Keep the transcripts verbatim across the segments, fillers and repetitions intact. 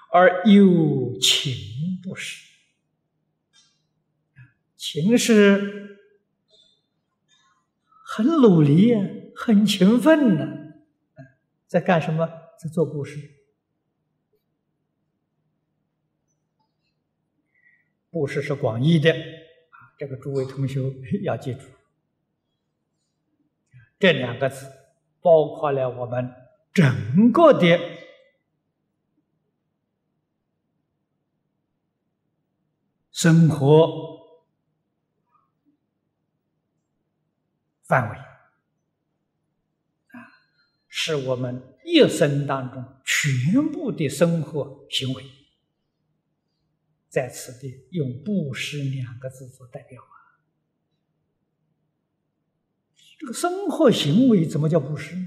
而有勤布施。勤是很努力啊，很勤奋呢、啊，在干什么？在做布施。布施是广义的啊，这个诸位同学要记住，这两个字包括了我们整个的生活范围啊，是我们一生当中全部的生活行为，在此地用布施两个字做代表啊。这个生活行为怎么叫布施？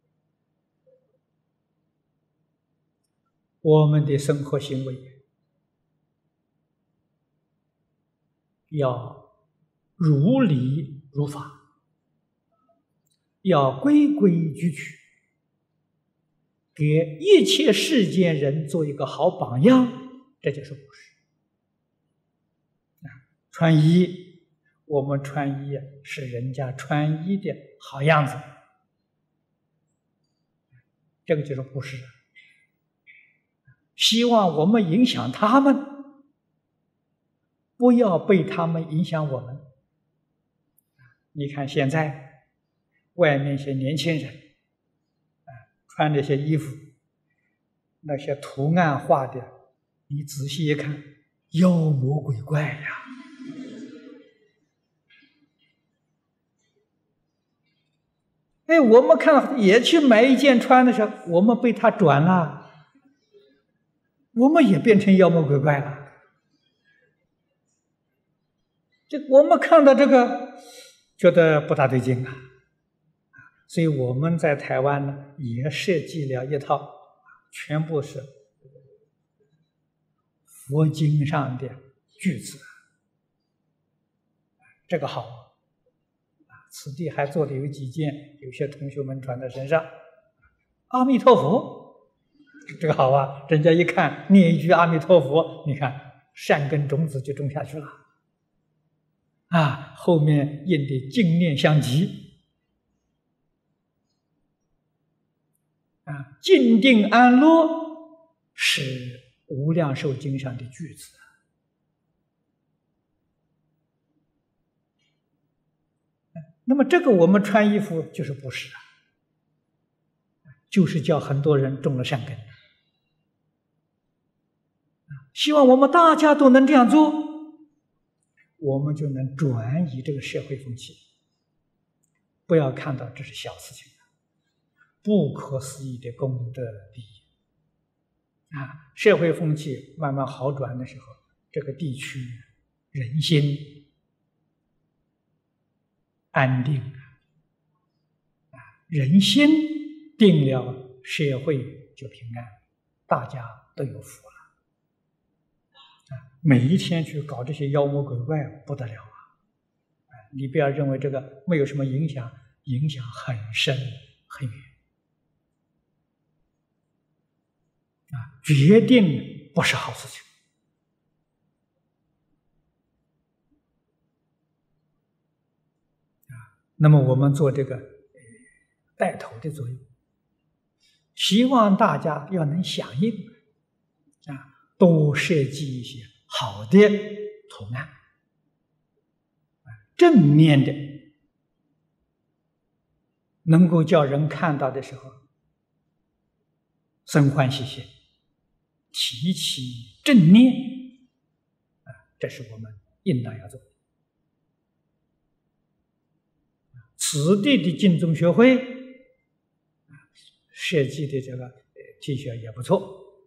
我们的生活行为要如理如法，要规规矩矩，给一切世间人做一个好榜样，这就是布施。穿衣，我们穿衣是人家穿衣的好样子，这个就是布施。希望我们影响他们，不要被他们影响我们。你看现在外面一些年轻人穿这些衣服，那些图案画的，你仔细一看，妖魔鬼怪呀！哎，我们看也去买一件穿的时候，我们被他转了，我们也变成妖魔鬼怪了。这我们看到这个，觉得不大对劲啊。所以我们在台湾呢，也设计了一套，全部是佛经上的句子，这个好。此地还做的有几件，有些同学们穿在身上。阿弥陀佛，这个好啊！人家一看念一句阿弥陀佛，你看善根种子就种下去了。啊，后面印的净念相继，啊，静定安乐是无量寿经上的句子。那么这个我们穿衣服就是布施啊，就是叫很多人种了善根。希望我们大家都能这样做，我们就能转移这个社会风气。不要看到这是小事情，不可思议的功德利益啊！社会风气慢慢好转的时候，这个地区人心安定啊，人心定了，社会就平安，大家都有福了啊！每一天去搞这些妖魔鬼怪不得了啊！你不要认为这个没有什么影响，影响很深很远啊，决定不是好事情。那么我们做这个带头的作用，希望大家要能响应啊，多设计一些好的图案，正面的，能够叫人看到的时候生欢喜心，提起正念啊，这是我们应当要做的。此地的净宗学会设计的这个 T 恤也不错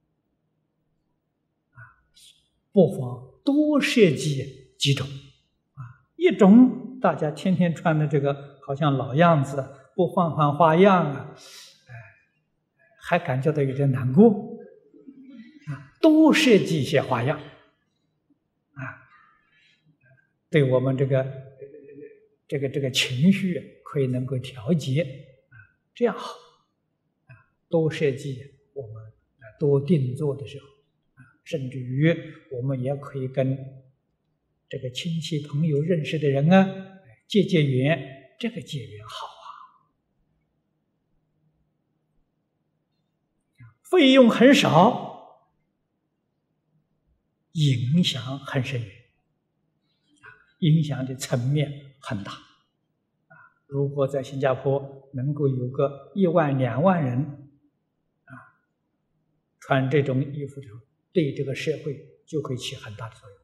啊，不妨多设计几种啊，一种大家天天穿的这个好像老样子，不换换花样啊，哎，还感觉到有点难过啊，多设计一些花样啊，对我们这个。这个这个情绪可以能够调节啊，这样好啊，多设计我们多多定做的时候，甚至于我们也可以跟这个亲戚朋友认识的人啊结结缘，这个结缘好啊，费用很少，影响很深远，影响的层面很大。如果在新加坡能够有个一万两万人啊穿这种衣服的时候，对这个社会就会起很大的作用。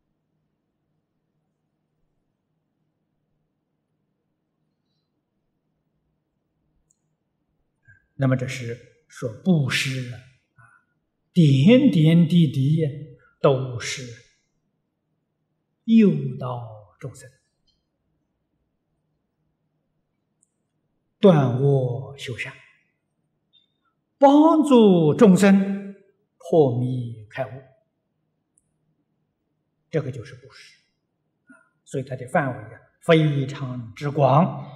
那么这是说布施啊，点点滴滴都是诱导众生断恶修善，帮助众生破迷开悟，这个就是布施，所以它的范围啊非常之广。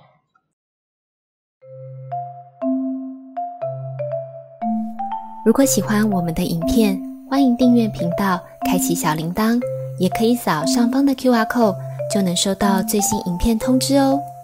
如果喜欢我们的影片，欢迎订阅频道，开启小铃铛，也可以扫上方的 Q R code， 就能收到最新影片通知哦。